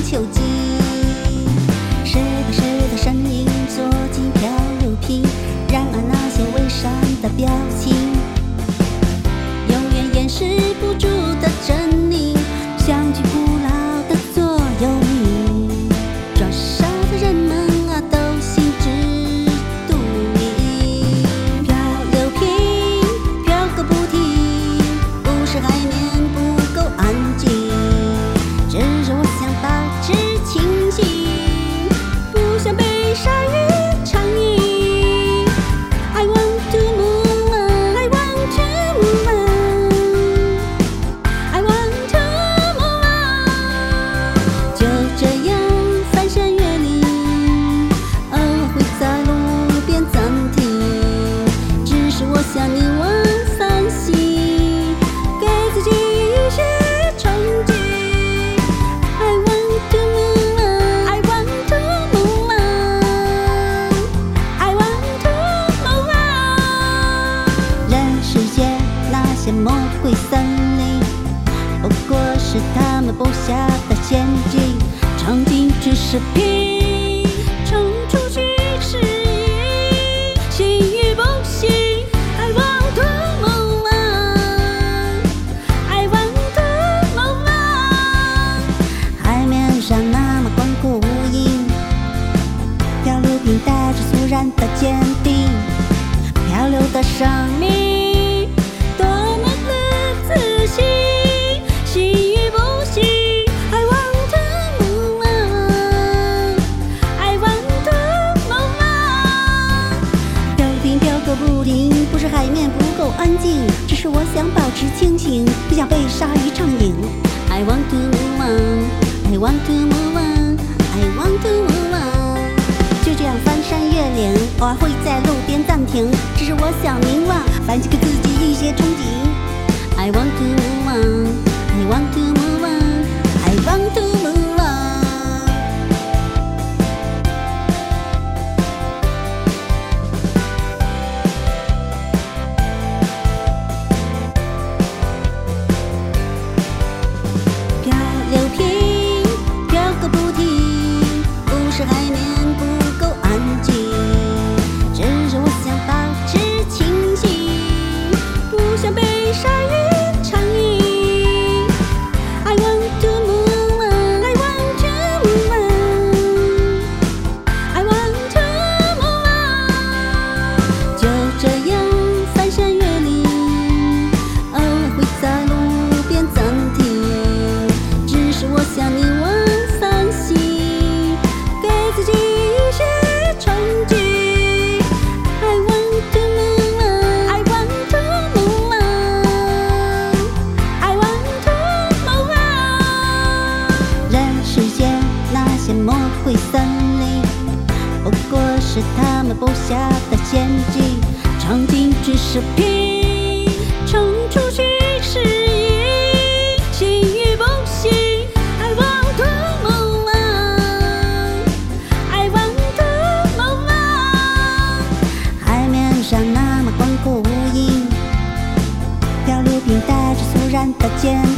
囚禁。谁把谁的身影做进漂流瓶？然而那些伪善的表情，永远掩饰不住的狰狞，像句古老的座右铭。装傻的人们啊，都心知肚明。漂流瓶飘个不停，不是海面不够安静，只是我想保持清醒，不想被鲨鱼苍蝇。I want to move on, I want to move on, I want to move on。就这样翻山越岭，偶尔会在路边暂停，只是我想凝望繁星，给自己一些憧憬。I want to move on, I want to move on, I want to move on。人世间那些魔鬼森林，不过是他们布下的陷阱，场景只是拼，冲出去是赢，信与不信。I want to move on, I want to move on。海面上那么广阔无垠，漂流瓶带着肃然的坚定，漂流的生命多么的自信，信与不信。I want to move on, I want to move on。漂流瓶飘个不停，不是海面不够安静，只是我想保持清醒，不想被鲨鱼畅饮。I want to move on, I want to move on, I want to move on。就这样翻山越岭，偶尔会在路边暂停，只是我想凝望，反击给自己一些憧憬。I want to move on, I want to move on, I want to move on。漂流瓶飘个不停，不是海面不够安静，只是我想保持清醒，不想被鲨鱼苍蝇。I want to move on, I want to move on, I want to move on。就这样翻山越岭，偶尔会在路边暂停，只是我想凝望繁星，给自己一些憧憬。I want to move on, I want to move on, I want to move on。人世间那些魔鬼森林，不过是他们布下的陷阱，场景只是拼，冲出去是赢，信与不信。I want to move on, I want to move on。海面上那么广阔无垠，漂流瓶带着肃然的坚